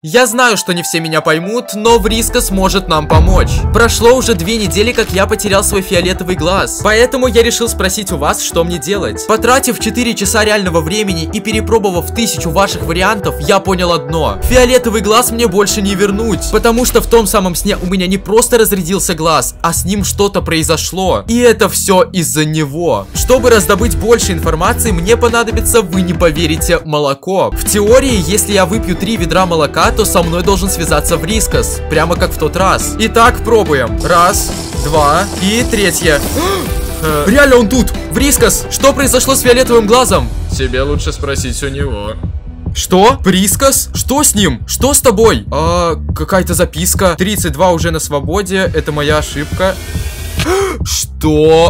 Я знаю, что не все меня поймут, но Врискос может нам помочь. Прошло уже 2 недели, как я потерял свой фиолетовый глаз. Поэтому я решил спросить у вас, что мне делать. Потратив 4 часа реального времени и перепробовав 1000 ваших вариантов, я понял одно. Фиолетовый глаз мне больше не вернуть. Потому что в том самом сне у меня не просто разрядился глаз, а с ним что-то произошло. И это все из-за него. Чтобы раздобыть больше информации, мне понадобится, вы не поверите, молоко. В теории, если я выпью 3 ведра молока, то со мной должен связаться Врискос, прямо как в тот раз. Итак, пробуем. 1, 2 и 3. Реально он тут! Врискос, что произошло с фиолетовым глазом? Тебе лучше спросить у него. Что? Врискос? Что с ним? Что с тобой? Какая-то записка. 32 уже на свободе, это моя ошибка. Что?